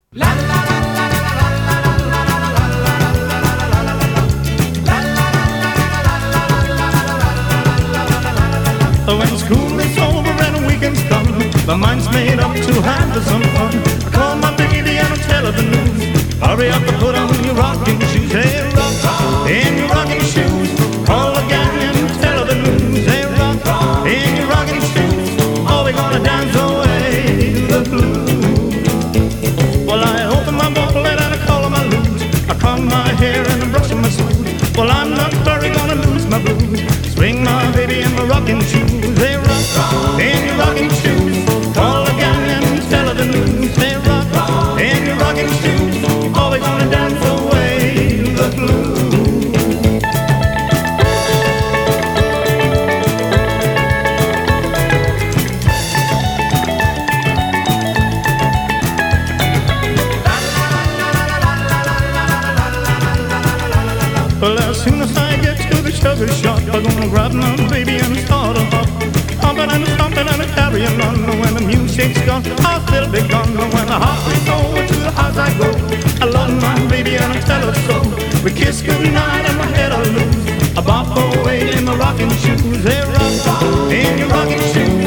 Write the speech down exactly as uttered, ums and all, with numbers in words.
When school is over and weekends come, my mind's made up to have some fun. I call my baby and I tell her the news. Hurry up and put on your rocking shoes. Hey, rock in your rocking shoes. Call the gang and tell her the news. Hey, rock in your rocking shoes. Oh, we're gonna dance away the blues. Well, I open my bottle and I call my lute. I comb my hair and I brush my suit. Well, I'm not very gonna lose my blues. Swing my baby in my rocking shoes. Hey, rock in your rocking shoes. Call the gang and tell her the news. Hey, rock in your rocking shoes. Oh, we're gonna dance away the blues. Well, as soon as I get to the sugar shop, I'm gonna grab my baby and start a hop. Humping and stomping and carrying on. When the music's gone, I'll still be gone. When the heart is over to the house I go. I love my baby and I tell her so. We kiss goodnight and my head I lose. I bop away in my rocking shoes. Hey, rock in your rocking shoes.